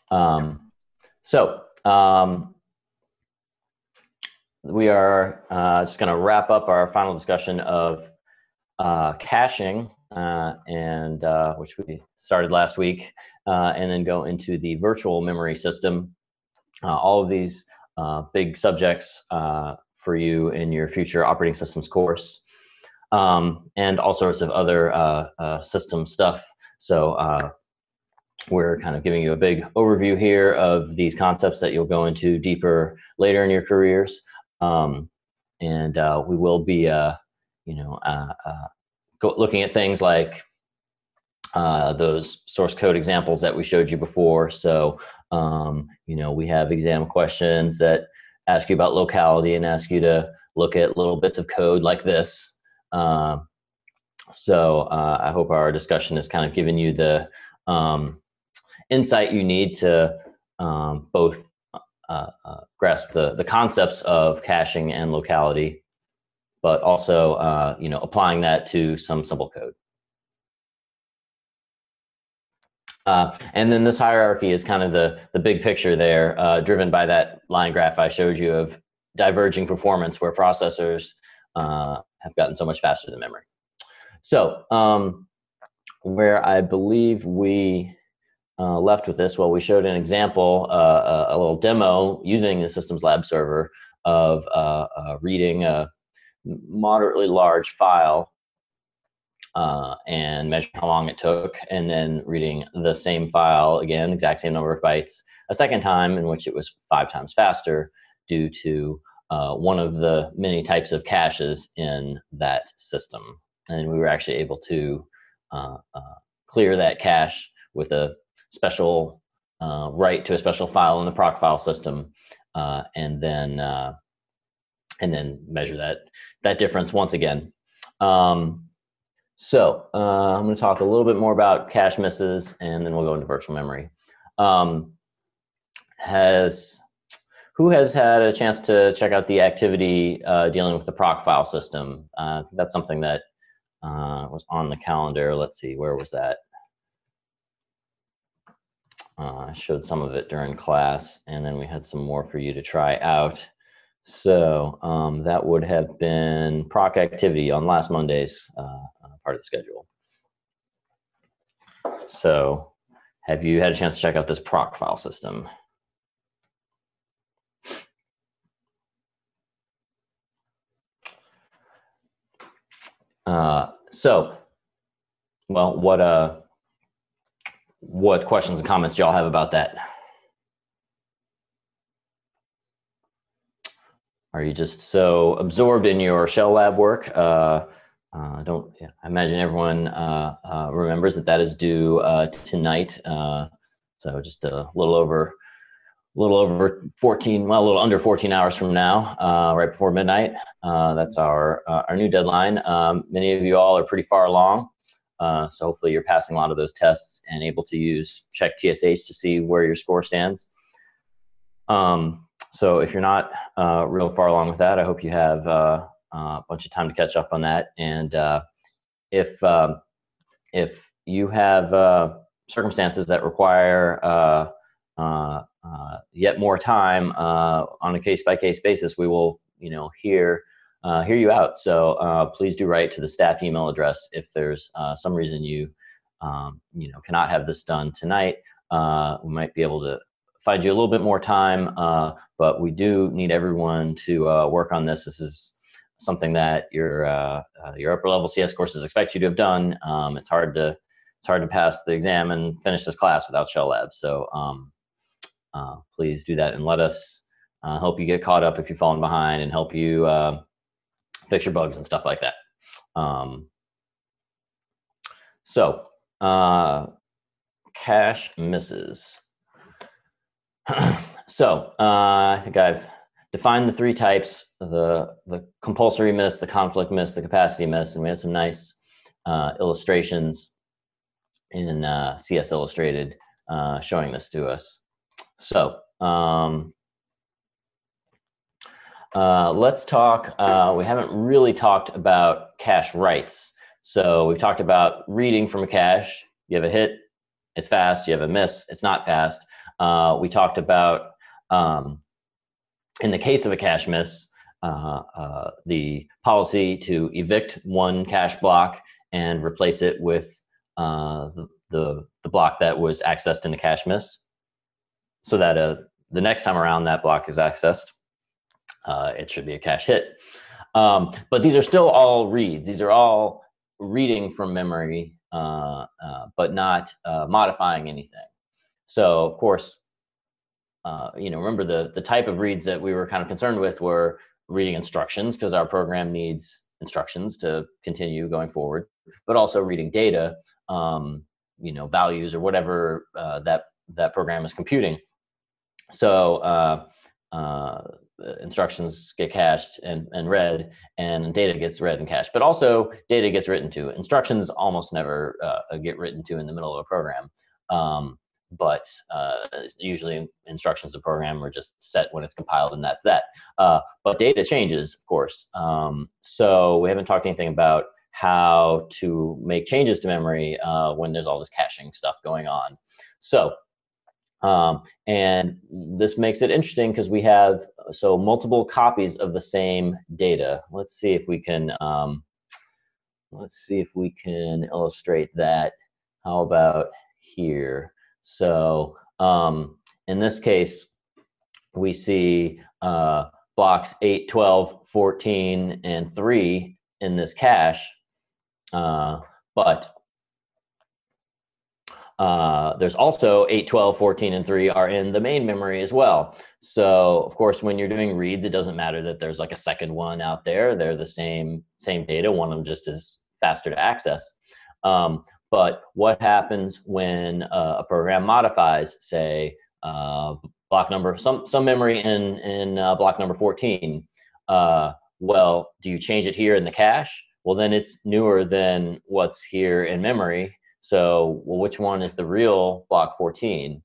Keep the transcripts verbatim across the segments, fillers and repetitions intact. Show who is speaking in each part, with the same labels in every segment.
Speaker 1: Um, so um, we are uh, just going to wrap up our final discussion of uh, caching, uh, and uh, which we started last week, uh, and then go into the virtual memory system. Uh, all of these uh, big subjects uh, for you in your future operating systems course, um, and all sorts of other uh, uh, system stuff. So uh, we're kind of giving you a big overview here of these concepts that you'll go into deeper later in your careers. Um, and uh, we will be, uh, you know, uh, uh, go looking at things like uh, those source code examples that we showed you before. So, um, you know, we have exam questions that ask you about locality and ask you to look at little bits of code like this. Uh, so uh, I hope our discussion has kind of given you the um, insight you need to um, both uh, uh, grasp the, the concepts of caching and locality, but also, uh, you know, applying that to some simple code. Uh, and then this hierarchy is kind of the, the big picture there, uh, driven by that line graph I showed you of diverging performance where processors uh, have gotten so much faster than memory. So um, where I believe we uh, left with this, well, we showed an example, uh, a, a little demo using the Systems Lab server of uh, uh, reading a moderately large file Uh, and measure how long it took, and then reading the same file again, exact same number of bytes, a second time, in which it was five times faster due to uh, one of the many types of caches in that system. And we were actually able to uh, uh, clear that cache with a special uh, write to a special file in the proc file system, uh, and then uh, and then measure that that difference once again. Um, So uh, I'm going to talk a little bit more about cache misses, and then we'll go into virtual memory. Um, has who has had a chance to check out the activity uh, dealing with the proc file system? Uh, that's something that uh, was on the calendar. Let's see, where was that? Uh, I showed some of it during class, and then we had some more for you to try out. So um, that would have been proc activity on last Monday's uh, part of the schedule. So have you had a chance to check out this proc file system? Uh, so, well, what uh, what questions and comments do y'all have about that? Are you just so absorbed in your shell lab work? Uh, uh, don't yeah, I imagine everyone uh, uh, remembers that that is due uh, tonight. Uh, so just a little over, a little over fourteen, well, a little under fourteen hours from now, uh, right before midnight. Uh, that's our uh, our new deadline. Um, many of you all are pretty far along, uh, so hopefully you're passing a lot of those tests and able to use check T S H to see where your score stands. Um, So if you're not uh, real far along with that, I hope you have uh, uh, a bunch of time to catch up on that. And uh, if um, if you have uh, circumstances that require uh, uh, uh, yet more time uh, on a case by case basis, we will, you know, hear uh, hear you out. So uh, please do write to the staff email address if there's uh, some reason you um, you know cannot have this done tonight. Uh, we might be able to find you a little bit more time, uh, but we do need everyone to uh, work on this. This is something that your uh, uh, your upper level C S courses expect you to have done. Um, it's hard to it's hard to pass the exam and finish this class without shell labs. So um, uh, please do that and let us uh, help you get caught up if you've fallen behind, and help you uh, fix your bugs and stuff like that. Um, so uh, cache misses. So uh, I think I've defined the three types: the the compulsory miss, the conflict miss, the capacity miss, and we had some nice uh, illustrations in uh, C S Illustrated uh, showing this to us. So um, uh, let's talk. Uh, we haven't really talked about cache writes. So we've talked about reading from a cache. You have a hit, it's fast. You have a miss, it's not fast. uh, we talked about um, in the case of a cache miss, uh, uh, the policy to evict one cache block and replace it with uh, the, the, the block that was accessed in the cache miss, so that uh, the next time around that block is accessed, uh, it should be a cache hit. Um, but these are still all reads. These are all reading from memory, uh, uh, but not uh, modifying anything. So of course, uh, you know, remember the, the type of reads that we were kind of concerned with were reading instructions, because our program needs instructions to continue going forward, but also reading data, um, you know, values or whatever uh, that, that program is computing. So uh, uh, instructions get cached and, and read, and data gets read and cached, but also data gets written to. Instructions almost never uh, get written to in the middle of a program. Um, but uh, usually instructions of program are just set when it's compiled, and that's that. Uh, but data changes, of course. Um, so we haven't talked anything about how to make changes to memory uh, when there's all this caching stuff going on. So, um, and this makes it interesting because we have so multiple copies of the same data. Let's see if we can, um, let's see if we can illustrate that. How about here? So um, in this case, we see uh, blocks eight, twelve, fourteen, and three in this cache, uh, but uh, there's also eight, twelve, fourteen, and three are in the main memory as well. So of course, when you're doing reads, it doesn't matter that there's like a second one out there. They're the same, same data. One of them just is faster to access. Um, But what happens when uh, a program modifies, say, uh, block number, some some memory in in uh, block number fourteen? Uh, well, do you change it here in the cache? Well, then it's newer than what's here in memory. So, well, which one is the real block fourteen?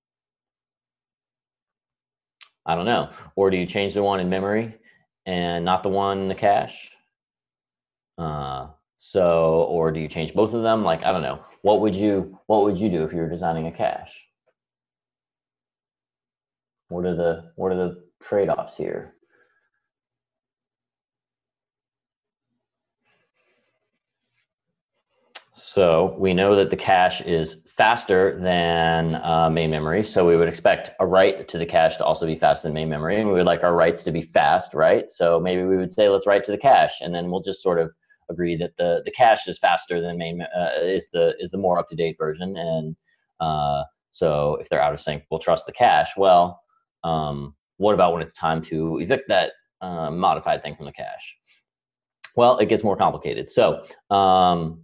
Speaker 1: I don't know. Or do you change the one in memory and not the one in the cache? Uh, So, or do you change both of them? Like, I don't know. What would you, what would you do if you were designing a cache? What are the, what are the trade-offs here? So we know that the cache is faster than uh, main memory. So we would expect a write to the cache to also be faster than main memory. And we would like our writes to be fast, right? So maybe we would say, let's write to the cache, and then we'll just sort of agree that the the cache is faster than main uh, is the is the more up to date version, and uh, so if they're out of sync, we'll trust the cache. Well, um, what about when it's time to evict that uh, modified thing from the cache? Well, it gets more complicated. So, um,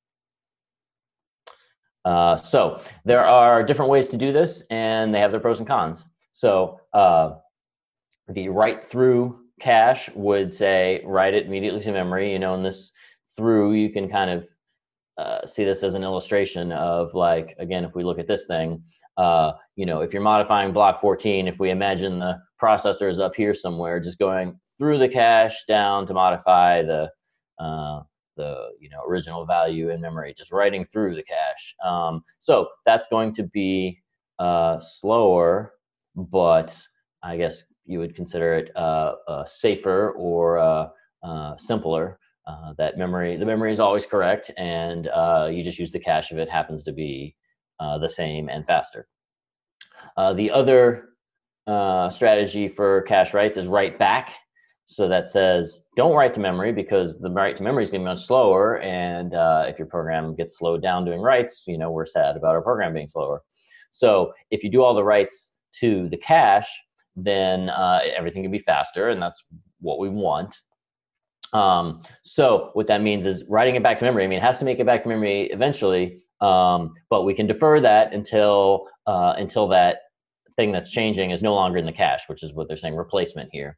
Speaker 1: uh, so there are different ways to do this, and they have their pros and cons. So uh, the write through cache would say write it immediately to memory. You know, in this through, you can kind of uh, see this as an illustration of, like, again, if we look at this thing, uh, you know, if you're modifying block fourteen, if we imagine the processor is up here somewhere, just going through the cache down to modify the uh, the you know original value in memory, just writing through the cache. Um, so that's going to be uh, slower, but I guess you would consider it uh, uh, safer or uh, uh, simpler. Uh, that memory, the memory is always correct, and uh, you just use the cache if it happens to be uh, the same and faster. Uh, the other uh, strategy for cache writes is write back. So that says, don't write to memory, because the write to memory is going to be much slower, and uh, if your program gets slowed down doing writes, you know, we're sad about our program being slower. So if you do all the writes to the cache, then uh, everything can be faster, and that's what we want. Um, so what that means is writing it back to memory. I mean, it has to make it back to memory eventually, um, but we can defer that until uh, until that thing that's changing is no longer in the cache, which is what they're saying, replacement here.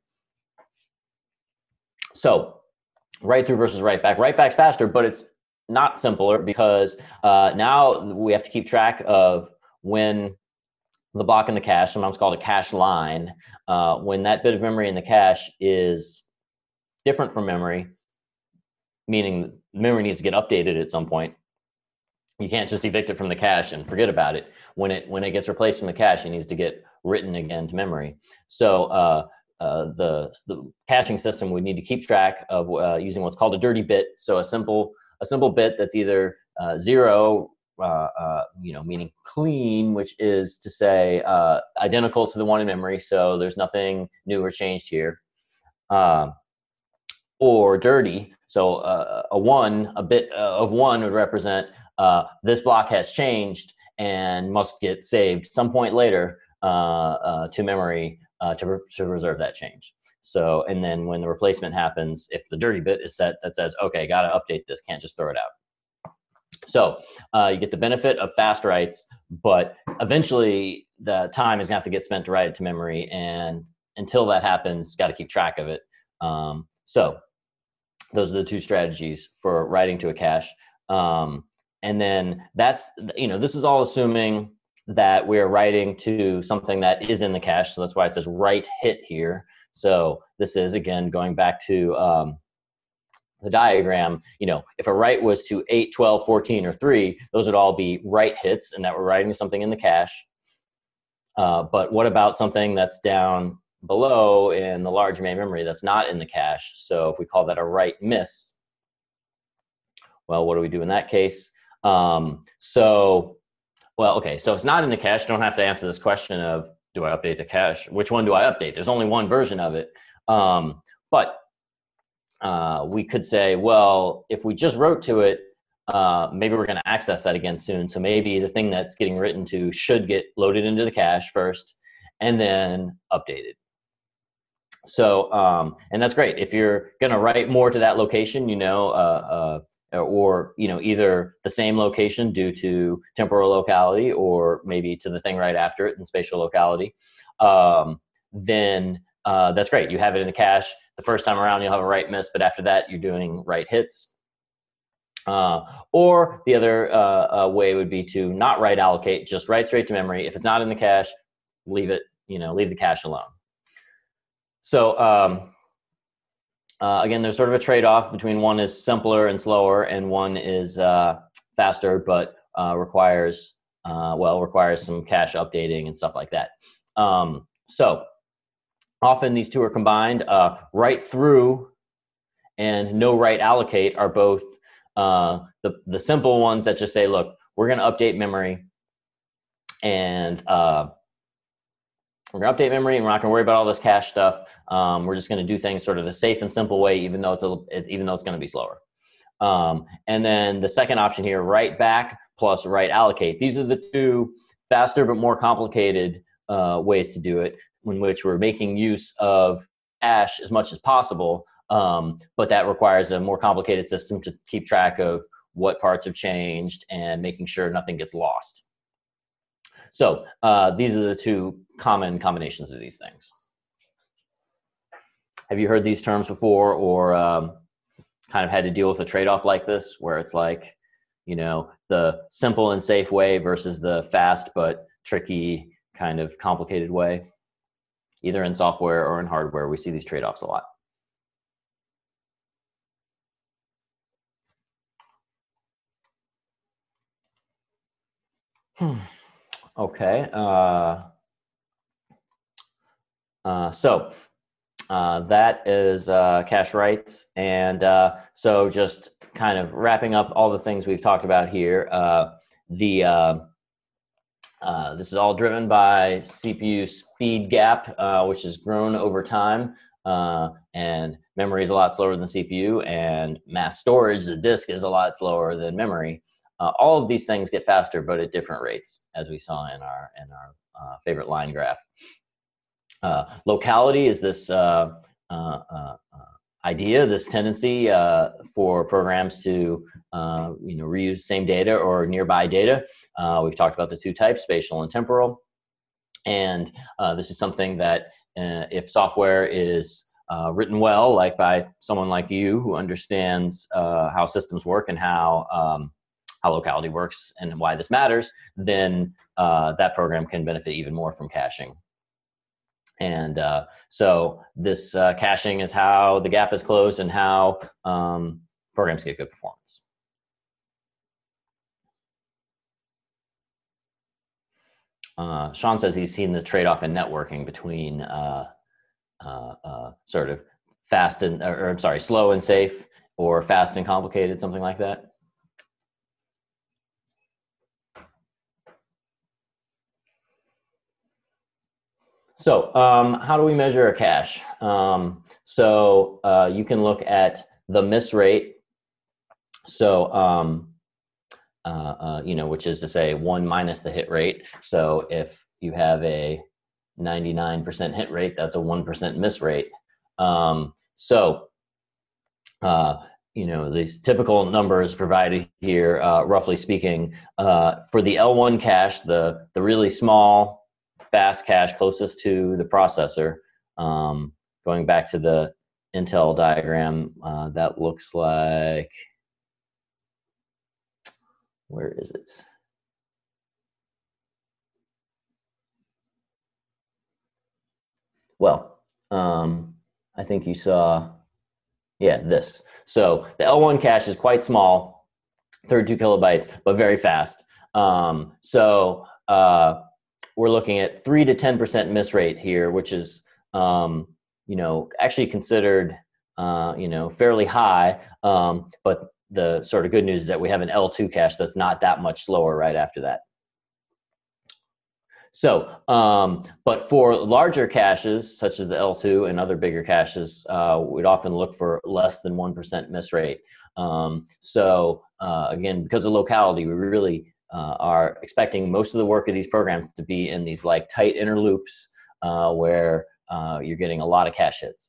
Speaker 1: So write through versus write back. Write back's faster, but it's not simpler, because uh, now we have to keep track of when the block in the cache, sometimes called a cache line, uh, when that bit of memory in the cache is different from memory, meaning memory needs to get updated at some point. you can't just evict it from the cache and forget about it. When it when it gets replaced from the cache, it needs to get written again to memory. So uh, uh, the the caching system would need to keep track of uh, using what's called a dirty bit. So a simple a simple bit that's either uh, zero, uh, uh, you know, meaning clean, which is to say uh, identical to the one in memory. So there's nothing new or changed here. Uh, or dirty. So uh, a one, a bit of one would represent uh, this block has changed and must get saved some point later uh, uh, to memory uh, to, to reserve that change. So, and then when the replacement happens, if the dirty bit is set, that says, okay, got to update this, can't just throw it out. So uh, you get the benefit of fast writes, but eventually the time is gonna have to get spent to write it to memory. And until that happens, got to keep track of it. Um, so those are the two strategies for writing to a cache. Um, and then that's, you know, this is all assuming that we're writing to something that is in the cache. So that's why it says write hit here. So this is, again, going back to um, the diagram, you know, if a write was to eight, twelve, fourteen, or three, those would all be write hits and that we're writing something in the cache. Uh, but what about something that's down below in the large main memory that's not in the cache? So if we call that a write miss, well, what do we do in that case? Um, so, well, okay, so it's not in the cache. You don't have to answer this question of, do I update the cache? Which one do I update? There's only one version of it. Um, but uh, we could say, well, if we just wrote to it, uh, maybe we're going to access that again soon. So maybe the thing that's getting written to should get loaded into the cache first and then updated. So, um, and that's great. If you're going to write more to that location, you know, uh, uh, or, you know, either the same location due to temporal locality or maybe to the thing right after it in spatial locality, um, then uh, that's great. You have it in the cache. The first time around, you'll have a write miss, but after that, you're doing write hits. Uh, or the other uh, uh, way would be to not write allocate, just write straight to memory. If it's not in the cache, leave it, you know, leave the cache alone. So um, uh, again, there's sort of a trade-off between one is simpler and slower and one is uh, faster, but uh, requires, uh, well, requires some cache updating and stuff like that. Um, so often these two are combined. Uh, write through and no write allocate are both uh, the, the simple ones that just say, look, we're going to update memory and uh, we're going to update memory and we're not going to worry about all this cache stuff. Um, we're just going to do things sort of the safe and simple way, even though it's, a, even though it's going to be slower. Um, and then the second option here, write back plus write allocate. These are the two faster but more complicated uh, ways to do it, in which we're making use of cache as much as possible. Um, but that requires a more complicated system to keep track of what parts have changed and making sure nothing gets lost. So uh, these are the two common combinations of these things. Have you heard these terms before, or um, kind of had to deal with a trade-off like this, where it's like, you know, the simple and safe way versus the fast but tricky kind of complicated way? Either in software or in hardware, we see these trade-offs a lot. Hmm. Okay. Uh, uh, so uh, that is uh, cache writes. And uh, so just kind of wrapping up all the things we've talked about here, uh, the uh, uh, this is all driven by C P U speed gap, uh, which has grown over time. Uh, and memory is a lot slower than the C P U, and mass storage, the disk, is a lot slower than memory. Uh, all of these things get faster, but at different rates, as we saw in our in our uh, favorite line graph. Uh, locality is this uh, uh, uh, idea, this tendency uh, for programs to uh, you know, reuse same data or nearby data. Uh, we've talked about the two types, spatial and temporal. And uh, this is something that uh, if software is uh, written well, like by someone like you who understands uh, how systems work and how um, how locality works and why this matters, then uh, that program can benefit even more from caching. And uh, so this uh, caching is how the gap is closed and how um, programs get good performance. uh, Sean says he's seen the trade-off in networking between uh, uh, uh, sort of fast and, or, or I'm sorry, slow and safe, or fast and complicated, something like that. So um, how do we measure a cache? Um, so uh, you can look at the miss rate. So, um, uh, uh, you know, which is to say one minus the hit rate. So if you have a ninety-nine percent hit rate, that's a one percent miss rate. Um, so, uh, you know, these typical numbers provided here, uh, roughly speaking, uh, for the L one cache, the, the really small, fast cache closest to the processor, um, going back to the Intel diagram, uh, that looks like, where is it? Well, um, I think you saw, yeah, this. So the L one cache is quite small, thirty-two kilobytes, but very fast. Um, so uh, we're looking at three to ten percent miss rate here, which is, um, you know, actually considered, uh, you know, fairly high. Um, but the sort of good news is that we have an L two cache that's not that much slower right after that. So, um, but for larger caches, such as the L two and other bigger caches, uh, we'd often look for less than one percent miss rate. Um, so uh, again, because of locality, we really uh, are expecting most of the work of these programs to be in these like tight inner loops uh, where uh, you're getting a lot of cache hits.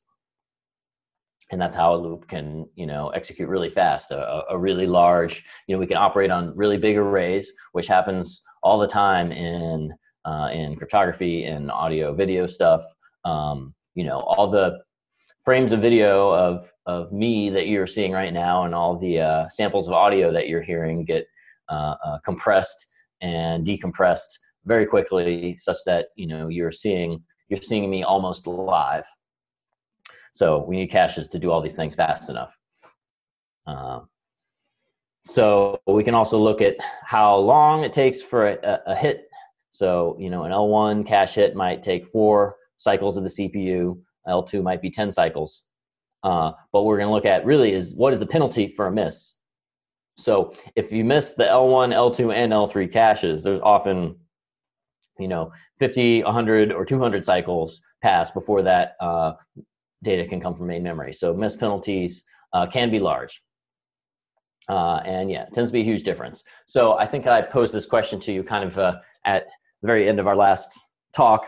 Speaker 1: And that's how a loop can, you know, execute really fast. A, a really large, you know, we can operate on really big arrays, which happens all the time in uh, in cryptography and audio video stuff. Um, you know, all the frames of video of of me that you're seeing right now, and all the uh, samples of audio that you're hearing get uh, uh, compressed and decompressed very quickly, such that you know you're seeing you're seeing me almost live. So we need caches to do all these things fast enough. Uh, so we can also look at how long it takes for a, a hit. So, you know, an L one cache hit might take four cycles of the C P U. L two might be ten cycles. Uh, but what we're going to look at really is what is the penalty for a miss. So if you miss the L one, L two, and L three caches, there's often, you know, fifty, one hundred, or two hundred cycles pass before that uh, data can come from main memory. So miss penalties uh, can be large. Uh, and yeah, it tends to be a huge difference. So I think I posed this question to you kind of uh, at the very end of our last talk.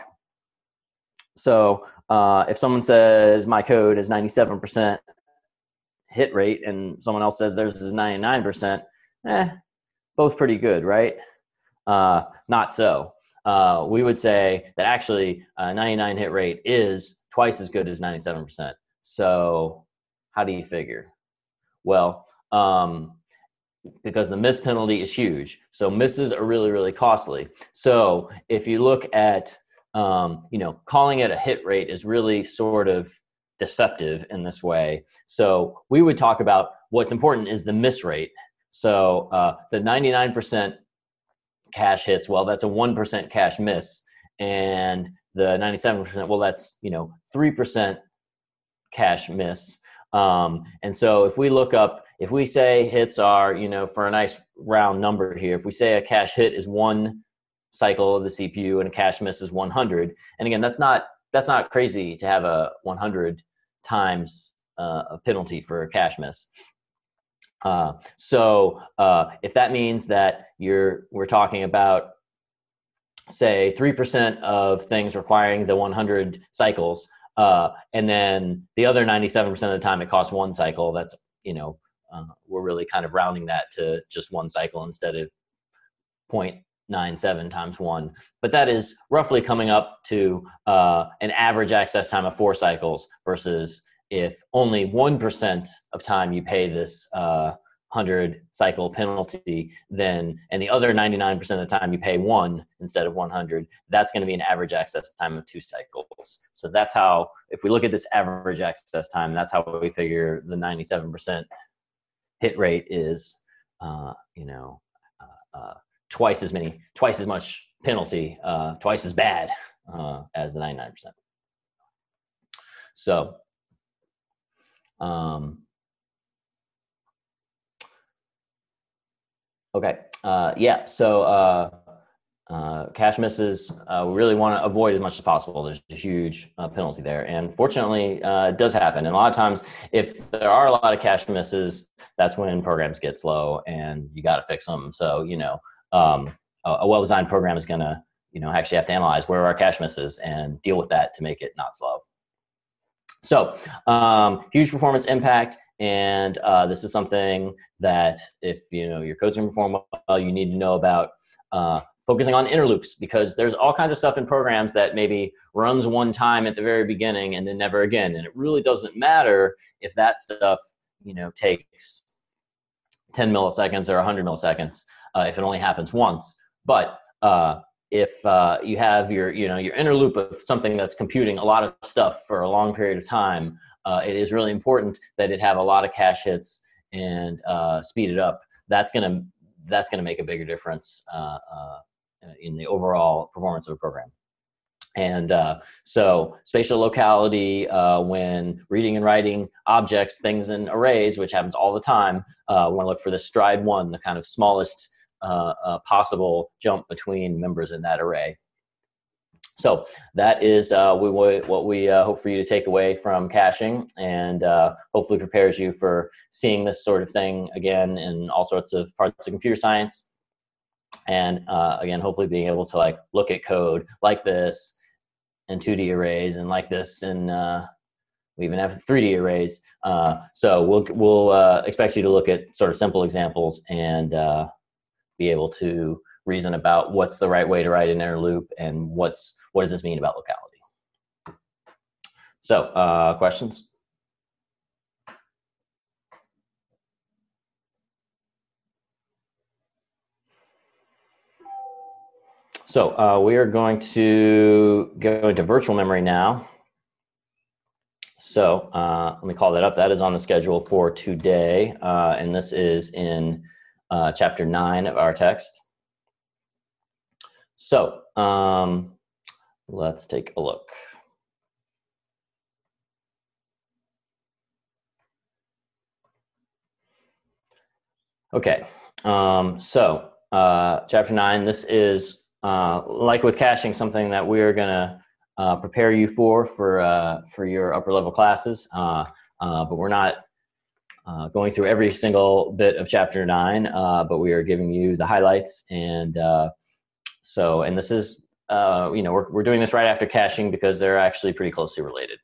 Speaker 1: So uh, if someone says my code is ninety-seven percent hit rate and someone else says theirs is ninety-nine percent, eh, both pretty good, right? Uh, not so. Uh, we would say that actually uh, ninety-nine hit rate is twice as good as ninety-seven percent. So how do you figure? Well, um, because the miss penalty is huge. So misses are really, really costly. So if you look at, um, you know, calling it a hit rate is really sort of deceptive in this way. So we would talk about what's important is the miss rate. So uh, the ninety-nine percent cache hits, well, that's a one percent cache miss. And the ninety-seven percent, well, that's, you know, three percent cache miss. Um, and so if we look up, if we say hits are, you know, for a nice round number here, if we say a cache hit is one cycle of the C P U and a cache miss is one hundred, and again, that's not, that's not crazy to have a one hundred times uh, a penalty for a cache miss. Uh, so uh, if that means that you're, we're talking about, say, three percent of things requiring the one hundred cycles, uh, and then the other ninety-seven percent of the time it costs one cycle, that's, you know, uh, we're really kind of rounding that to just one cycle instead of zero point nine seven times one. But that is roughly coming up to uh, an average access time of four cycles versus if only one percent of time you pay this uh, one hundred cycle penalty, then, and the other ninety-nine percent of the time you pay one instead of one hundred, that's going to be an average access time of two cycles. So that's how, if we look at this average access time, that's how we figure the ninety-seven percent hit rate is, uh, you know, uh, uh, twice as many, twice as much penalty, uh, twice as bad uh, as the ninety-nine percent. So, um, okay, uh, yeah, so uh, uh, cache misses, uh, we really want to avoid as much as possible. There's a huge uh, penalty there. And fortunately, uh, it does happen. And a lot of times, if there are a lot of cache misses, that's when programs get slow and you got to fix them. So, you know, um, a, a well-designed program is going to, you know, actually have to analyze where are our cache misses and deal with that to make it not slow. So um, huge performance impact. And uh, this is something that if, you know, your code's going to perform well, you need to know about uh, focusing on inner loops, because there's all kinds of stuff in programs that maybe runs one time at the very beginning and then never again. And it really doesn't matter if that stuff, you know, takes ten milliseconds or one hundred milliseconds uh, if it only happens once. But uh, if uh, you have your, you know, your inner loop of something that's computing a lot of stuff for a long period of time, uh, it is really important that it have a lot of cache hits and uh, speed it up. That's gonna that's gonna make a bigger difference uh, uh, in the overall performance of a program. And uh, so spatial locality, uh, when reading and writing objects, things in arrays, which happens all the time, uh, we want to look for the stride one, the kind of smallest uh, uh, possible jump between members in that array. So that is uh, we, what we uh, hope for you to take away from caching, and uh, hopefully prepares you for seeing this sort of thing again in all sorts of parts of computer science. And uh, again, hopefully being able to like look at code like this in two D arrays, and like this in uh, we even have three D arrays. Uh, so we'll we'll uh, expect you to look at sort of simple examples and uh, be able to reason about what's the right way to write an inner loop and what's what does this mean about locality. So uh, questions? So uh, we are going to go into virtual memory now. So uh, let me call that up. That is on the schedule for today. Uh, and this is in uh, chapter nine of our text. So um, let's take a look. Okay, um, so uh, chapter nine, this is Uh, like with caching, something that we're gonna uh, prepare you for for uh, for your upper level classes, uh, uh, but we're not uh, going through every single bit of chapter nine. Uh, but we are giving you the highlights, and uh, so and this is uh, you know we're we're doing this right after caching because they're actually pretty closely related.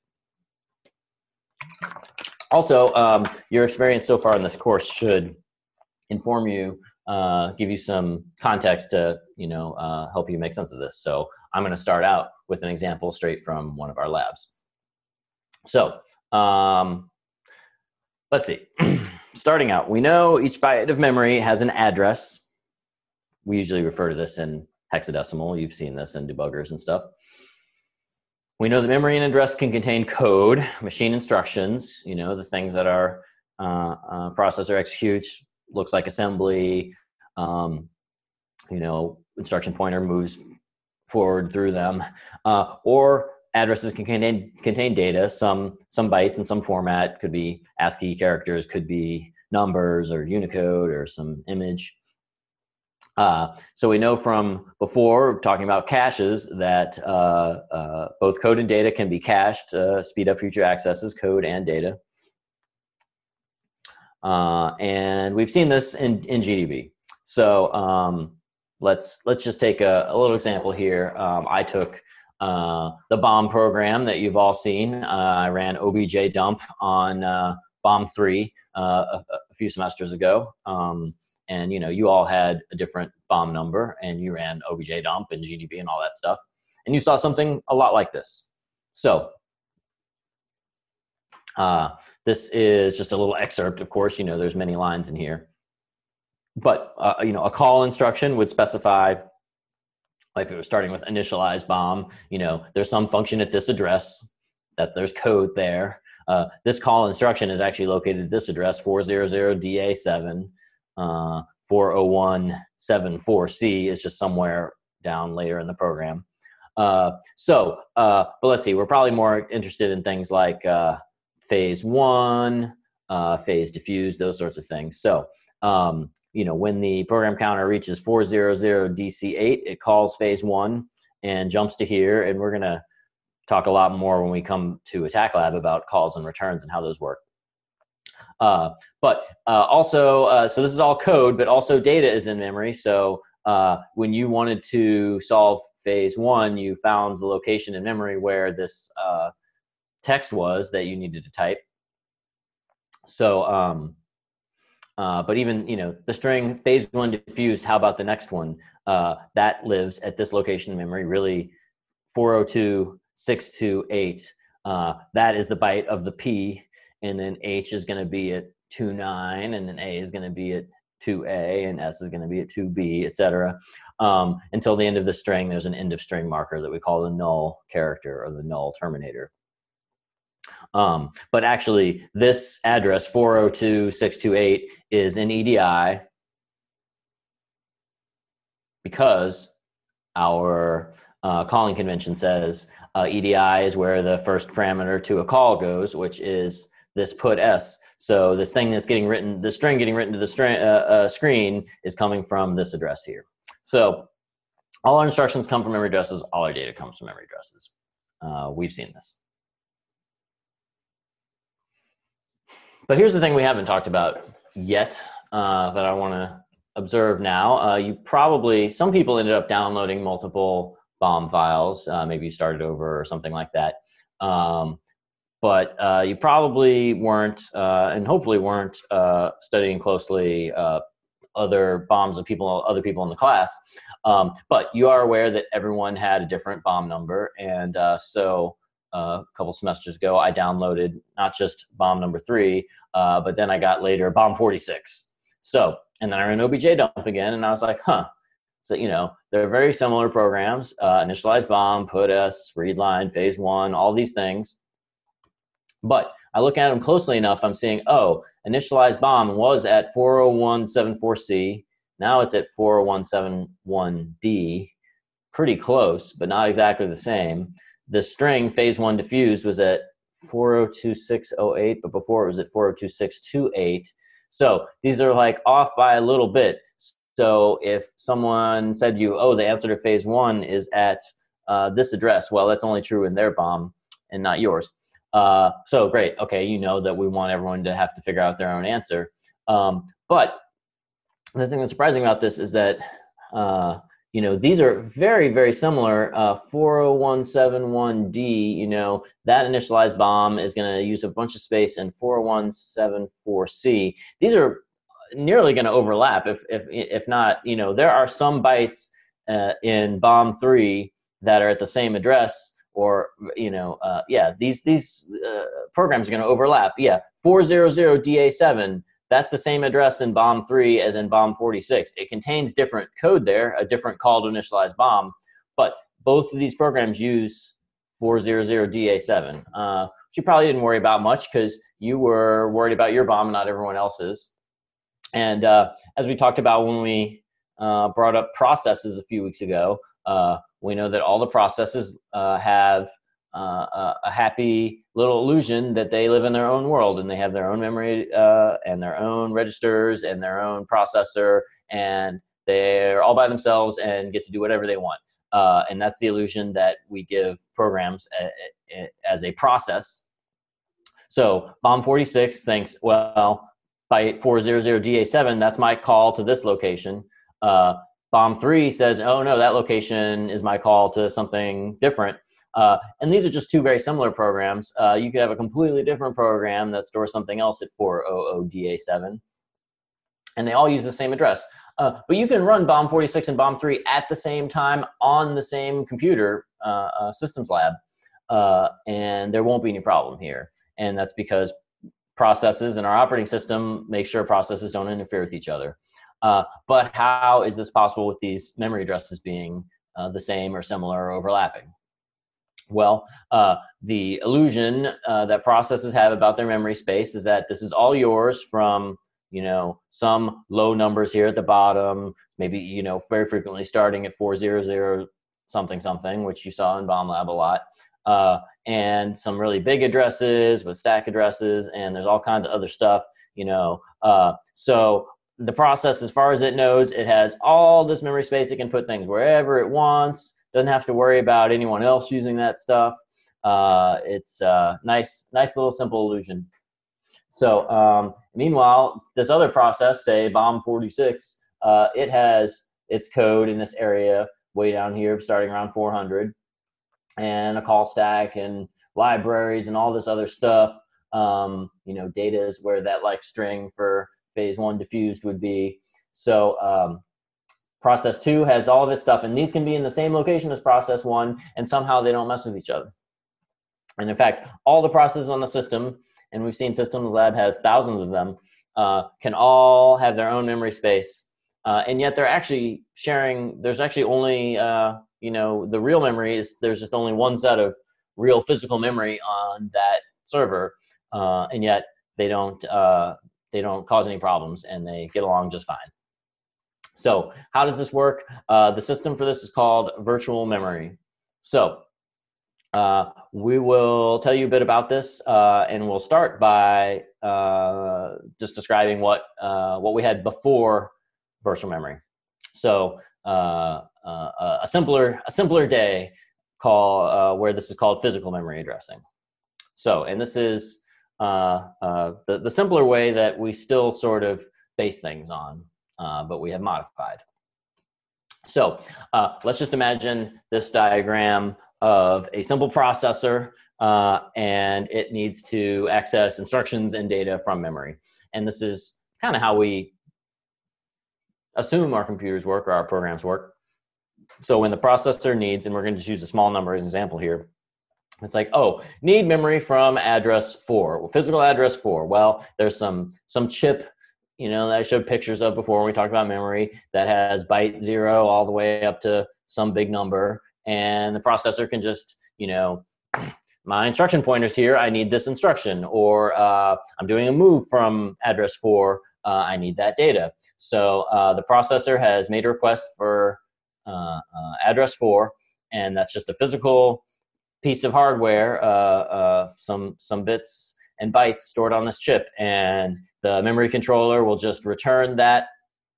Speaker 1: Also, um, your experience so far in this course should inform you. Uh, give you some context to, you know, uh, help you make sense of this. So I'm going to start out with an example straight from one of our labs. So um, let's see. Starting out, we know each byte of memory has an address. We usually refer to this in hexadecimal. You've seen this in debuggers and stuff. We know the memory and address can contain code, machine instructions, you know, the things that our uh, uh, processor executes. Looks like assembly, um, you know, instruction pointer moves forward through them, uh, or addresses can contain, contain data, some, some bytes in some format, could be ASCII characters, could be numbers or Unicode or some image. Uh, so we know from before, talking about caches, that uh, uh, both code and data can be cached, uh, speed up future accesses, code and data. Uh, and we've seen this in, in G D B. So um, let's let's just take a, a little example here. Um, I took uh, the BOM program that you've all seen. Uh, I ran O B J dump on uh, BOM three uh, a, a few semesters ago. Um, and you know, you all had a different BOM number, and you ran O B J dump and G D B and all that stuff. And you saw something a lot like this. So Uh, this is just a little excerpt, of course, you know, there's many lines in here. But, uh, you know, a call instruction would specify, like if it was starting with initialize BOM, you know, there's some function at this address, that there's code there. Uh, this call instruction is actually located at this address, four hundred D A seven. Uh, four oh one seven four C is just somewhere down later in the program. Uh, so, uh, but let's see, we're probably more interested in things like uh, phase one, uh, phase diffuse, those sorts of things. So, um, you know, when the program counter reaches four hundred D C eight, it calls phase one and jumps to here. And we're going to talk a lot more when we come to Attack Lab about calls and returns and how those work. Uh, but uh, also, uh, so this is all code, but also data is in memory. So uh, when you wanted to solve phase one, you found the location in memory where this uh, text was that you needed to type. So, um, uh, but even, you know, the string phase one diffused, how about the next one? Uh, that lives at this location in memory, really four oh two six two eight. Uh, that is the byte of the P, and then H is going to be at two nine, and then A is going to be at two A, and S is going to be at two B, et cetera. Um, until the end of the string, there's an end of string marker that we call the null character or the null terminator. Um, but actually, this address, four oh two six two eight, is in E D I because our uh, calling convention says uh, E D I is where the first parameter to a call goes, which is this put S. So this thing that's getting written, the string getting written to the string, uh, uh, screen is coming from this address here. So all our instructions come from memory addresses. All our data comes from memory addresses. Uh, we've seen this. But here's the thing we haven't talked about yet uh, that I want to observe now. Uh, you probably, some people ended up downloading multiple B O M files. Uh, maybe you started over or something like that. Um, but uh, you probably weren't, uh, and hopefully weren't uh, studying closely uh, other B O Ms of people, other people in the class. Um, but you are aware that everyone had a different B O M number. And uh, so Uh, a couple semesters ago, I downloaded not just B O M number three, uh, but then I got later B O M forty-six. So, and then I ran O B J dump again, and I was like, huh. So, you know, they're very similar programs, uh, initialize B O M, put S, read line, phase one, all these things. But I look at them closely enough, I'm seeing, oh, initialize B O M was at four oh one seven four C. Now it's at four oh one seven one D. Pretty close, but not exactly the same. The string phase one diffused was at four oh two six oh eight, but before it was at four oh two six two eight. So these are like off by a little bit. So if someone said to you, oh, the answer to phase one is at uh, this address, well, that's only true in their B O M and not yours. Uh, so great. Okay, you know that we want everyone to have to figure out their own answer. Um, but the thing that's surprising about this is that uh, you know, these are very, very similar. Uh, four oh one seven one D, you know, that initialized B O M is going to use a bunch of space in four oh one seven four C. These are nearly going to overlap. If, if, if not, you know, there are some bytes uh, in B O M three that are at the same address, or, you know, uh, yeah, these, these uh, programs are going to overlap. Yeah, four hundred D A seven. That's the same address in B O M three as in B O M forty-six. It contains different code there, a different call to initialize B O M, but both of these programs use four hundred D A seven, uh, which you probably didn't worry about much because you were worried about your B O M and not everyone else's. And uh, as we talked about when we uh, brought up processes a few weeks ago, uh, we know that all the processes uh, have Uh, a, a happy little illusion that they live in their own world and they have their own memory uh, and their own registers and their own processor, and they're all by themselves and get to do whatever they want. Uh, and that's the illusion that we give programs a, a, as a process. So B O M forty-six thinks, well, by four hundred D A seven, that's my call to this location. Uh, B O M three says, oh no, that location is my call to something different. Uh, and these are just two very similar programs. Uh, you could have a completely different program that stores something else at four hundred D A seven. And they all use the same address. Uh, but you can run B O M forty-six and B O M three at the same time on the same computer, uh, uh, systems lab. Uh, and there won't be any problem here. And that's because processes in our operating system make sure processes don't interfere with each other. Uh, but how is this possible with these memory addresses being uh, the same or similar or overlapping? Well, uh, the illusion uh, that processes have about their memory space is that this is all yours from, you know, some low numbers here at the bottom, maybe, you know, very frequently starting at four hundred something something, which you saw in Bomb Lab a lot, uh, and some really big addresses with stack addresses, and there's all kinds of other stuff, you know. Uh, so the process, as far as it knows, it has all this memory space. It can put things wherever it wants, doesn't have to worry about anyone else using that stuff. Uh, it's a nice, nice little simple illusion. So um, meanwhile, this other process, say Bomb forty-six, uh, it has its code in this area way down here, starting around four hundred, and a call stack and libraries and all this other stuff. Um, you know, data is where that like string for phase one diffused would be. So um, process two has all of its stuff, and these can be in the same location as process one, and somehow they don't mess with each other. And in fact, all the processes on the system, and we've seen Systems Lab has thousands of them, uh, can all have their own memory space. Uh, and yet they're actually sharing, there's actually only, uh, you know, the real memory is, there's just only one set of real physical memory on that server. Uh, and yet they don't, uh, they don't cause any problems, and they get along just fine. So how does this work? Uh, the system for this is called virtual memory. So Uh, we will tell you a bit about this, uh, and we'll start by uh, just describing what uh, what we had before virtual memory. So uh, uh, a simpler a simpler day call uh, where this is called physical memory addressing. So, and this is uh, uh, the the simpler way that we still sort of base things on, uh, but we have modified. So uh, let's just imagine this diagram of a simple processor, uh, and it needs to access instructions and data from memory. And this is kind of how we assume our computers work or our programs work. So when the processor needs, and we're going to choose a small number as an example here, it's like, oh, need memory from address four, well, physical address four. Well, there's some some chip, you know, that I showed pictures of before when we talked about memory, that has byte zero all the way up to some big number. And the processor can just, you know, my instruction pointer's here, I need this instruction, or uh, I'm doing a move from address four, uh, I need that data. So uh, the processor has made a request for uh, uh, address four, and that's just a physical piece of hardware, uh, uh, some, some bits and bytes stored on this chip, and the memory controller will just return that,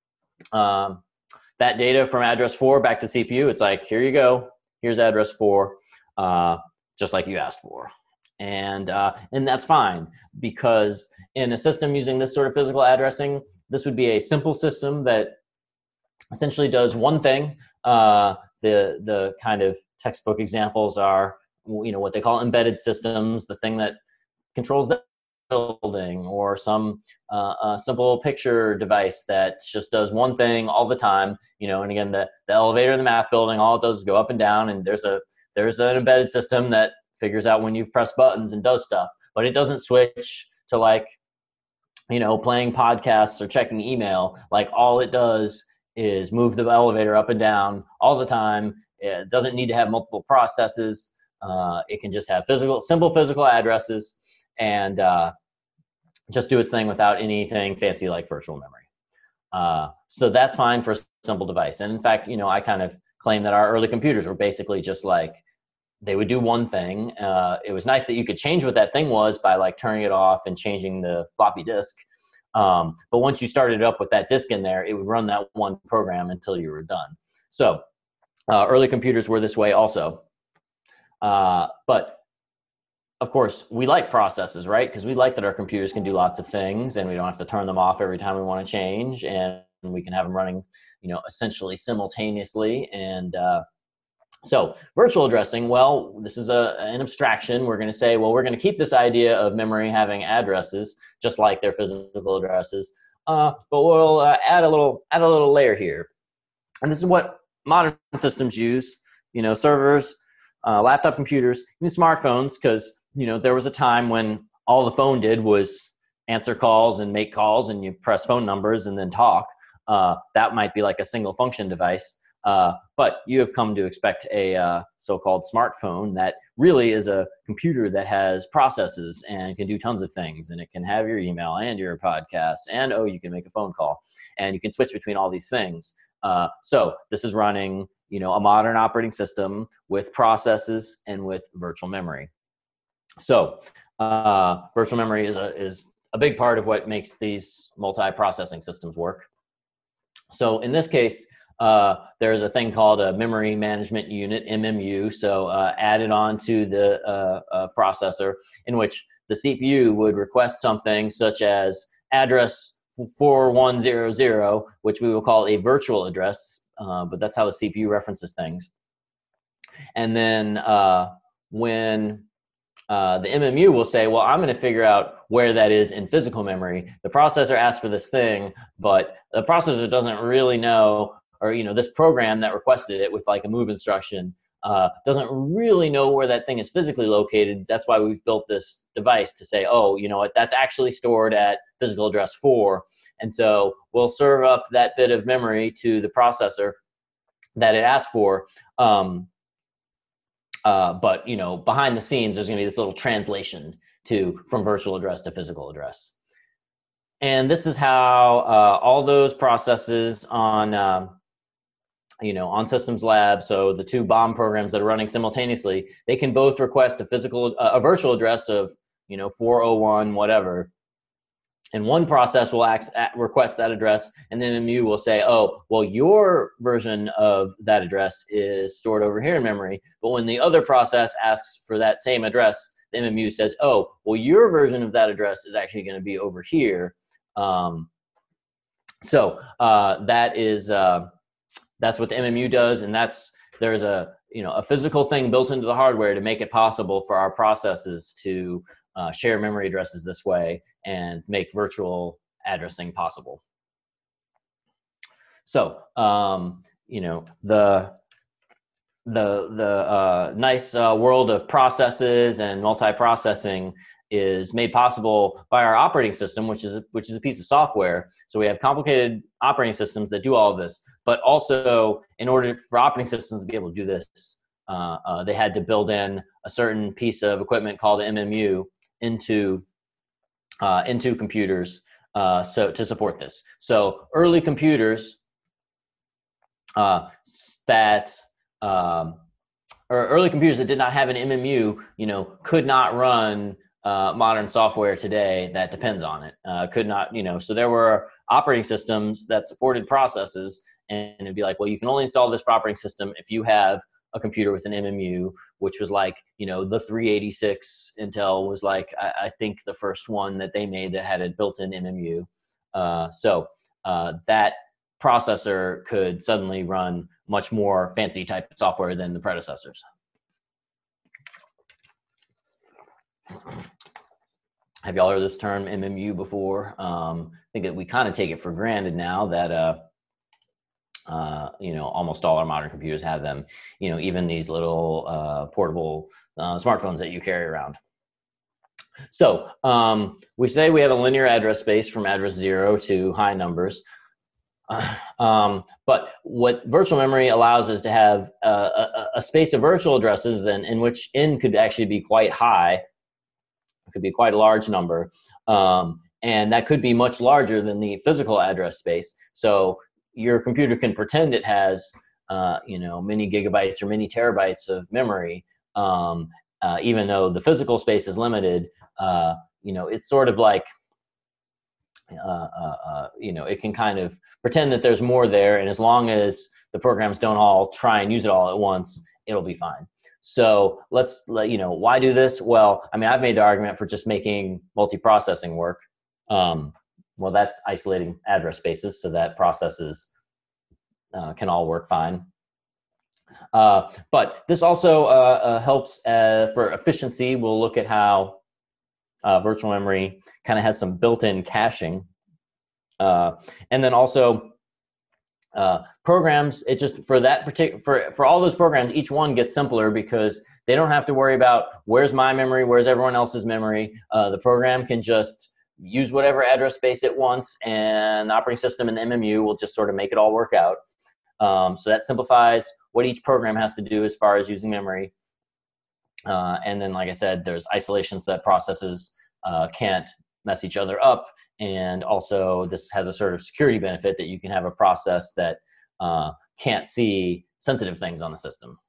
Speaker 1: um, that data from address four back to C P U. It's like, here you go. Here's address four, uh, just like you asked for. And, uh, and that's fine, because in a system using this sort of physical addressing, this would be a simple system that essentially does one thing. Uh, the, the kind of textbook examples are, you know, what they call embedded systems, the thing that controls the building, or some uh, a simple picture device that just does one thing all the time, you know. And again, the, the elevator in the math building, all it does is go up and down, and there's a there's an embedded system that figures out when you've pressed buttons and does stuff, but it doesn't switch to, like, you know, playing podcasts or checking email. Like, all it does is move the elevator up and down all the time. It doesn't need to have multiple processes. Uh, it can just have physical, simple physical addresses, and uh, just do its thing without anything fancy like virtual memory. Uh, so that's fine for a simple device. And in fact, you know, I kind of claim that our early computers were basically just like, they would do one thing. Uh, it was nice that you could change what that thing was by like turning it off and changing the floppy disk. Um, but once you started it up with that disk in there, it would run that one program until you were done. So uh, early computers were this way also. Uh, but of course, we like processes, right? Because we like that our computers can do lots of things, and we don't have to turn them off every time we want to change, and we can have them running, you know, essentially simultaneously. And uh, so virtual addressing, well, this is a, an abstraction. We're going to say, well, we're going to keep this idea of memory having addresses, just like their physical addresses, uh, but we'll uh, add a little add a little layer here. And this is what modern systems use, you know, servers, uh, laptop computers, even smartphones, because, you know, there was a time when all the phone did was answer calls and make calls, and you press phone numbers and then talk. Uh, that might be like a single function device. Uh, but you have come to expect a uh, so-called smartphone that really is a computer that has processes and can do tons of things. And it can have your email and your podcast, and oh, you can make a phone call, and you can switch between all these things. Uh, so this is running, you know, a modern operating system with processes and with virtual memory. So uh, virtual memory is a is a big part of what makes these multi-processing systems work. So in this case, uh, there's a thing called a memory management unit, M M U, so uh, added on to the uh, uh, processor, in which the C P U would request something such as address four one zero zero, which we will call a virtual address, uh, but that's how the C P U references things. And then uh, when Uh, the M M U will say, well, I'm going to figure out where that is in physical memory. The processor asked for this thing, but the processor doesn't really know, or, you know, this program that requested it with like a move instruction uh, doesn't really know where that thing is physically located. That's why we've built this device to say, oh, you know what, that's actually stored at physical address four. And so we'll serve up that bit of memory to the processor that it asked for. Um, Uh, but, you know, behind the scenes, there's going to be this little translation to from virtual address to physical address. And this is how uh, all those processes on, um, you know, on Systems Lab, so the two BOM programs that are running simultaneously, they can both request a physical, uh, a virtual address of, you know, four oh one, whatever. And one process will act, request that address, and then M M U will say, oh, well, your version of that address is stored over here in memory. But when the other process asks for that same address, the M M U says, oh, well, your version of that address is actually going to be over here. Um, so uh, that is, uh, that's what the M M U does, and that's, there's a, you know, a physical thing built into the hardware to make it possible for our processes to Uh, share memory addresses this way and make virtual addressing possible. So, um, you know, the the the uh, nice uh, world of processes and multiprocessing is made possible by our operating system, which is a, which is a piece of software. So we have complicated operating systems that do all of this, but also in order for operating systems to be able to do this, uh, uh, they had to build in a certain piece of equipment called the M M U into uh, into computers, uh, so to support this. So early computers uh, that um, or early computers that did not have an M M U, you know, could not run uh, modern software today that depends on it. Uh, could not, you know, so there were operating systems that supported processes, and it'd be like, well, you can only install this operating system if you have a computer with an M M U, which was like, you know, the three eighty-six. Intel was like, I, I think the first one that they made that had a built-in M M U. Uh, so uh, that processor could suddenly run much more fancy type of software than the predecessors. Have y'all heard this term M M U before? Um, I think that we kind of take it for granted now that uh, Uh, you know, almost all our modern computers have them, you know, even these little uh, portable uh, smartphones that you carry around. So um, we say we have a linear address space from address zero to high numbers. Uh, um, but what virtual memory allows us to have uh, a, a space of virtual addresses and in which n could actually be quite high. It could be quite a large number. Um, and that could be much larger than the physical address space. So your computer can pretend it has, uh, you know, many gigabytes or many terabytes of memory, um, uh, even though the physical space is limited. Uh, you know, it's sort of like, uh, uh, uh, you know, it can kind of pretend that there's more there, and as long as the programs don't all try and use it all at once, it'll be fine. So let's, let you know, why do this? Well, I mean, I've made the argument for just making multiprocessing work. Um, Well, that's isolating address spaces so that processes uh, can all work fine. Uh, but this also uh, uh, helps uh, for efficiency. We'll look at how uh, virtual memory kind of has some built-in caching. Uh, and then also uh, programs, it just, for that particular, for, for all those programs, each one gets simpler because they don't have to worry about where's my memory, where's everyone else's memory. Uh, the program can just use whatever address space it wants, and the operating system and the M M U will just sort of make it all work out. Um, so that simplifies what each program has to do as far as using memory. Uh, and then, like I said, there's isolations that processes uh, can't mess each other up. And also this has a sort of security benefit that you can have a process that uh, can't see sensitive things on the system.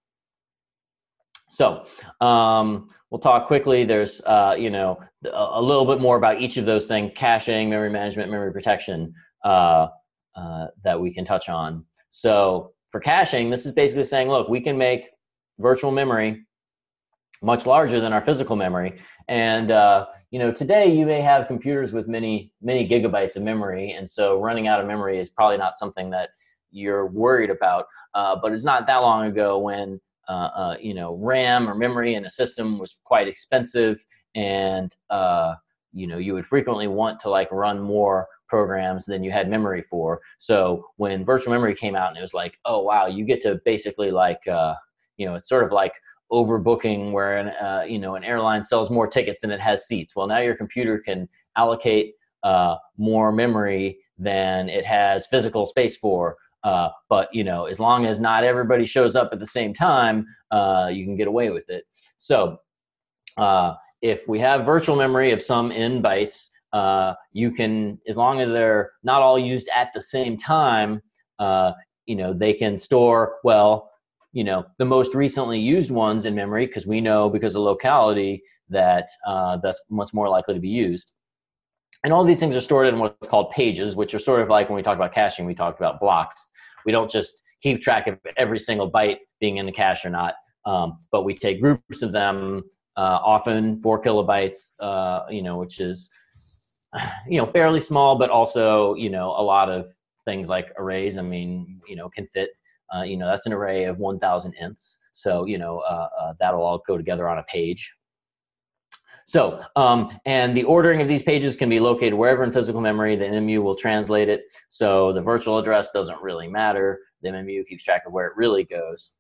Speaker 1: So um, we'll talk quickly. There's, uh, you know, a, a little bit more about each of those things: caching, memory management, memory protection, uh, uh, that we can touch on. So for caching, this is basically saying, look, we can make virtual memory much larger than our physical memory. And, uh, you know, today you may have computers with many, many gigabytes of memory. And so running out of memory is probably not something that you're worried about. Uh, but it's not that long ago when, uh, uh, you know, RAM or memory in a system was quite expensive. And, uh, you know, you would frequently want to like run more programs than you had memory for. So when virtual memory came out and it was like, oh, wow, you get to basically like, uh, you know, it's sort of like overbooking where an, uh, you know, an airline sells more tickets than it has seats. Well, now your computer can allocate uh, more memory than it has physical space for. Uh, but, you know, as long as not everybody shows up at the same time, uh, you can get away with it. So uh, if we have virtual memory of some n bytes, uh, you can, as long as they're not all used at the same time, uh, you know, they can store, well, you know, the most recently used ones in memory, because we know because of locality that uh, that's much more likely to be used. And all these things are stored in what's called pages, which are sort of like when we talk about caching, we talked about blocks. We don't just keep track of every single byte being in the cache or not, um, but we take groups of them, uh, often four kilobytes, uh, you know, which is, you know, fairly small, but also, you know, a lot of things like arrays, I mean, you know, can fit. Uh, you know, that's an array of one thousand ints. So, you know, uh, uh, that'll all go together on a page. So, um, and the ordering of these pages can be located wherever in physical memory. The M M U will translate it. So the virtual address doesn't really matter. The M M U keeps track of where it really goes.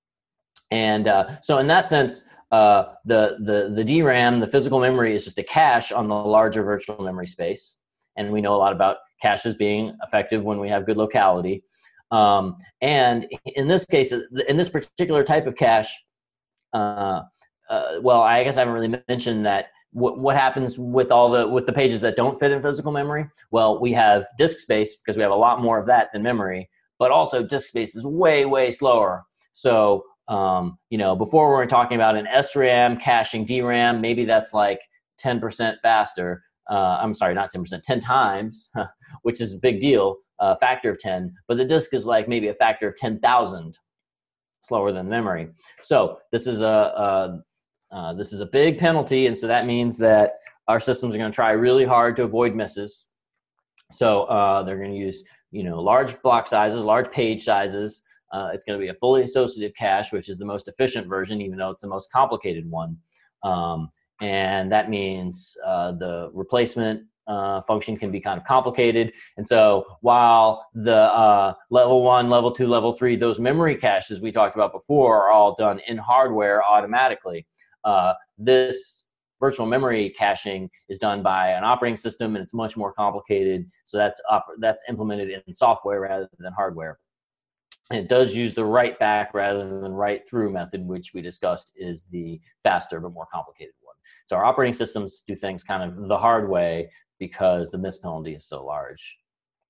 Speaker 1: And uh, so in that sense, uh, the, the, the D RAM, the physical memory, is just a cache on the larger virtual memory space. And we know a lot about caches being effective when we have good locality. Um, and in this case, in this particular type of cache, uh, uh, well, I guess I haven't really mentioned that. What, what happens with all the with the pages that don't fit in physical memory? Well, we have disk space because we have a lot more of that than memory, but also disk space is way, way slower. So, um, you know, before we were talking about an S RAM caching D RAM, maybe that's like ten percent faster. Uh, I'm sorry, not ten percent, ten times, which is a big deal. A factor of ten, but the disk is like maybe a factor of ten thousand slower than memory. So this is a, a uh, this is a big penalty, and so that means that our systems are going to try really hard to avoid misses. So uh, they're going to use, you know, large block sizes, large page sizes. Uh, it's going to be a fully associative cache, which is the most efficient version, even though it's the most complicated one. Um, and that means uh, the replacement Uh, function can be kind of complicated. And so while the uh, level one, level two, level three, those memory caches we talked about before are all done in hardware automatically, uh, this virtual memory caching is done by an operating system, and it's much more complicated. So that's up, that's implemented in software rather than hardware. And it does use the write back rather than write through method, which we discussed is the faster but more complicated one. So our operating systems do things kind of the hard way because the miss penalty is so large.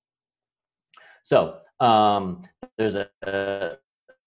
Speaker 1: So um, there's a, a,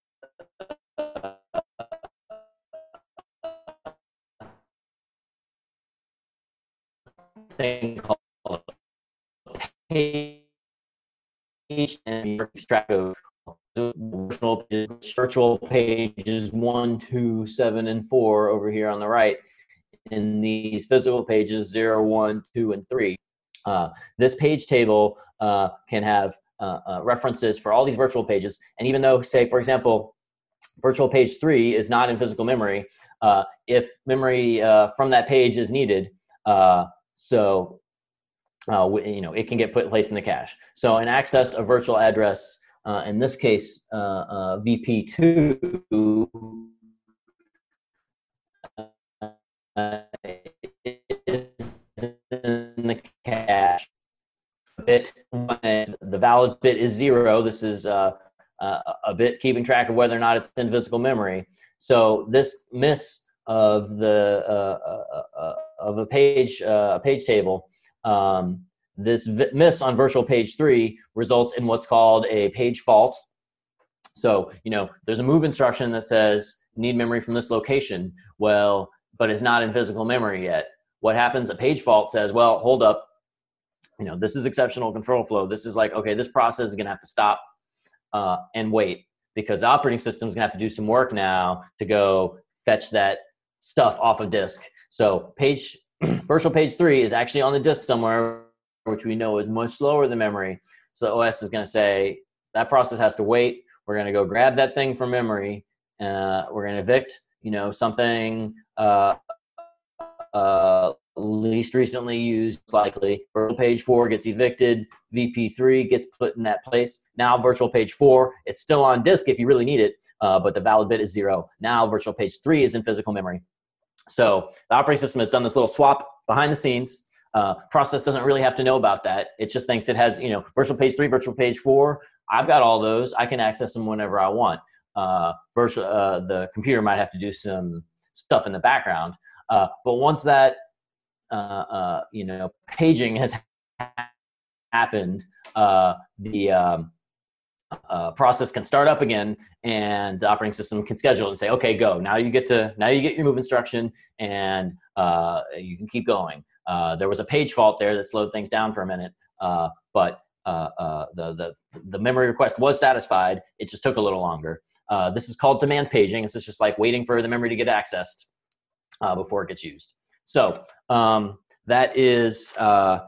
Speaker 1: a thing called page, and you keep track of virtual pages, virtual pages one, two, seven, and four over here on the right. In these physical pages, zero, one, two, and three. Uh, this page table uh, can have uh, uh, references for all these virtual pages. And even though, say, for example, virtual page three is not in physical memory, uh, if memory uh, from that page is needed, uh, so uh, you know, it can get put placed in the cache. So an access a virtual address, uh, in this case, uh, uh, V P two, Uh, in the cache bit, the valid bit is zero. This is uh, uh, a bit keeping track of whether or not it's in physical memory. So this miss of the uh, uh, uh, of a page uh, a page table, um, this miss on virtual page three results in what's called a page fault. So, you know, there's a move instruction that says need memory from this location. Well, but it's not in physical memory yet. What happens? A page fault says, well, hold up. You know, this is exceptional control flow. This is like, okay, this process is going to have to stop uh, and wait, because the operating system is going to have to do some work now to go fetch that stuff off of disk. So page virtual page three is actually on the disk somewhere, which we know is much slower than memory. So O S is going to say that process has to wait. We're going to go grab that thing from memory. Uh, we're going to evict, you know, something uh, uh, least recently used, likely. Virtual page four gets evicted. V P three gets put in that place. Now virtual page four, it's still on disk if you really need it, uh, but the valid bit is zero. Now virtual page three is in physical memory. So the operating system has done this little swap behind the scenes. Uh, process doesn't really have to know about that. It just thinks it has, you know, virtual page three, virtual page four. I've got all those. I can access them whenever I want. Uh, virtual, uh, the computer might have to do some stuff in the background. Uh, but once that, uh, uh, you know, paging has happened, uh, the um, uh, process can start up again, and the operating system can schedule it and say, okay, go. Now you get to, now you get your move instruction, and uh, you can keep going. Uh, there was a page fault there that slowed things down for a minute, uh, but uh, uh, the, the, the memory request was satisfied. It just took a little longer. Uh, this is called demand paging. This is just like waiting for the memory to get accessed uh, before it gets used. So um, that is uh,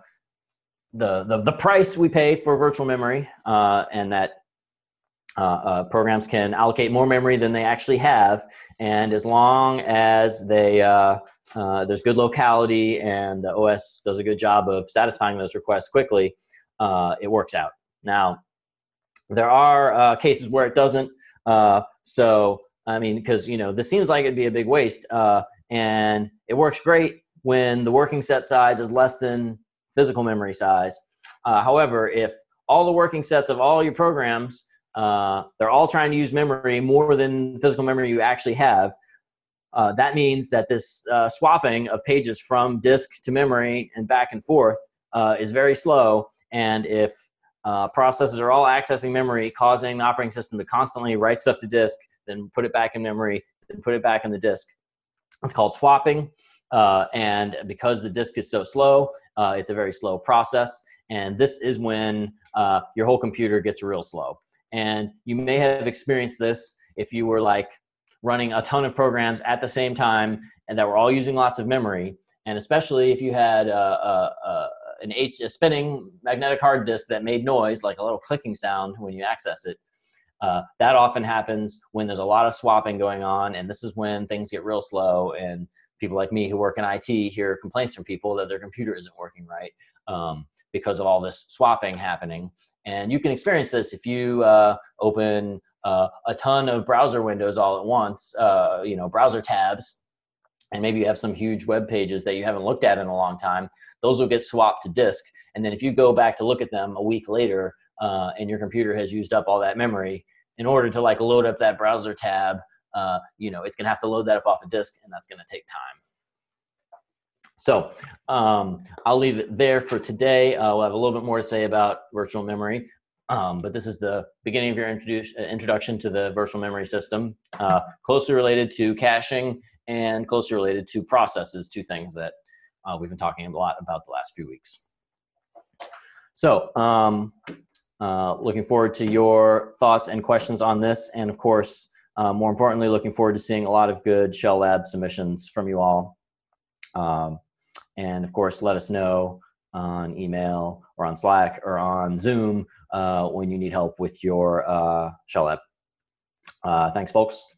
Speaker 1: the, the, the price we pay for virtual memory, uh, and that uh, uh, programs can allocate more memory than they actually have. And as long as they uh, Uh, there's good locality and the O S does a good job of satisfying those requests quickly, uh, it works out. Now, there are uh, cases where it doesn't. Uh, so, I mean, because, you know, this seems like it'd be a big waste. Uh, and it works great when the working set size is less than physical memory size. Uh, however, if all the working sets of all your programs, uh, they're all trying to use memory more than physical memory you actually have, Uh, that means that this uh, swapping of pages from disk to memory and back and forth uh, is very slow. And if uh, processes are all accessing memory, causing the operating system to constantly write stuff to disk, then put it back in memory, then put it back in the disk. It's called swapping. Uh, and because the disk is so slow, uh, it's a very slow process. And this is when uh, your whole computer gets real slow. And you may have experienced this if you were like running a ton of programs at the same time and that were all using lots of memory. And especially if you had a, a, a, an H, a spinning magnetic hard disk that made noise, like a little clicking sound when you access it. Uh, that often happens when there's a lot of swapping going on, and this is when things get real slow, and people like me who work in I T hear complaints from people that their computer isn't working right um, because of all this swapping happening. And you can experience this if you uh, open Uh, a ton of browser windows all at once, uh, you know, browser tabs, and maybe you have some huge web pages that you haven't looked at in a long time. Those will get swapped to disk. And then if you go back to look at them a week later uh, and your computer has used up all that memory, in order to like load up that browser tab, uh, you know, it's going to have to load that up off a disk, and that's going to take time. So um, I'll leave it there for today. Uh, we'll have a little bit more to say about virtual memory. Um, but this is the beginning of your introduction to the virtual memory system, uh, closely related to caching and closely related to processes, two things that uh, we've been talking a lot about the last few weeks. So um, uh, looking forward to your thoughts and questions on this. And of course, uh, more importantly, looking forward to seeing a lot of good Shell Lab submissions from you all. Um, and of course, let us know on email or on Slack or on Zoom uh, when you need help with your uh, Shell Lab. Uh, thanks, folks.